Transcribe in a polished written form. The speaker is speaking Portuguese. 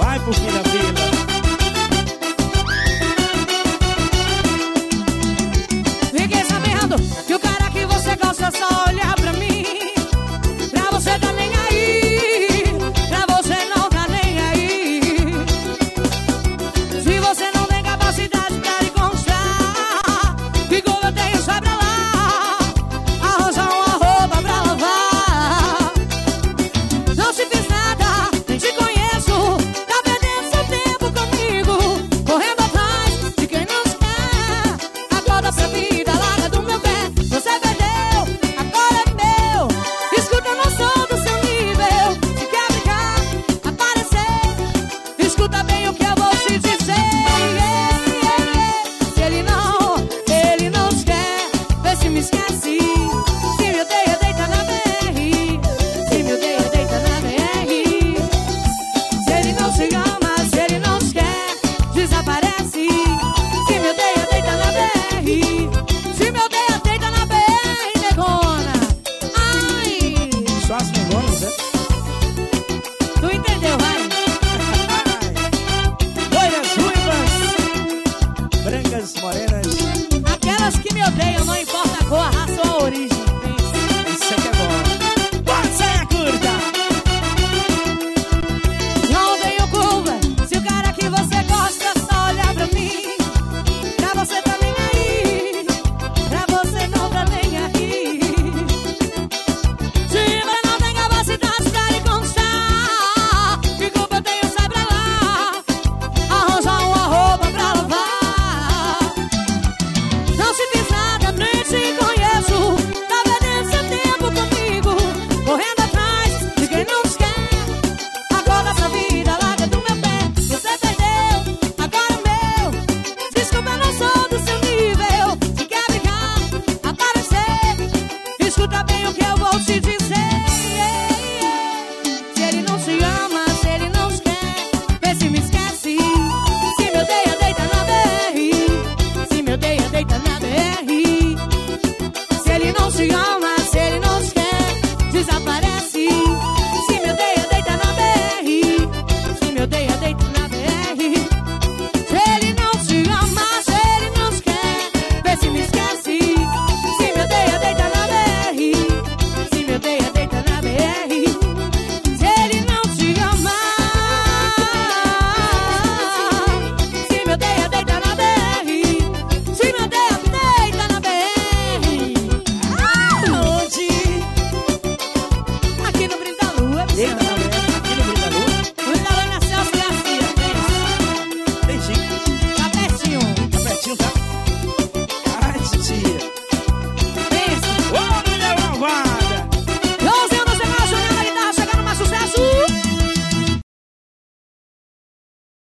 vai pro fim da fila. Fiquei sabendo que o cara que você gosta é só olhar pra mim. Pra você tá nem aí, pra você não tá nem aí. Se você não tem capacidade pra lhe conquistar, que como eu tenho sai pra lá, arranjar uma roupa pra lavar. Não te fiz nada, nem te conheço, tá perdendo seu tempo comigo, correndo atrás de quem não te quer. Acorda pra vida, larga do meu pé. Você perdeu, agora é meu. Escuta, eu não sou do seu nível. Se quer brincar, aparecer, escuta bem.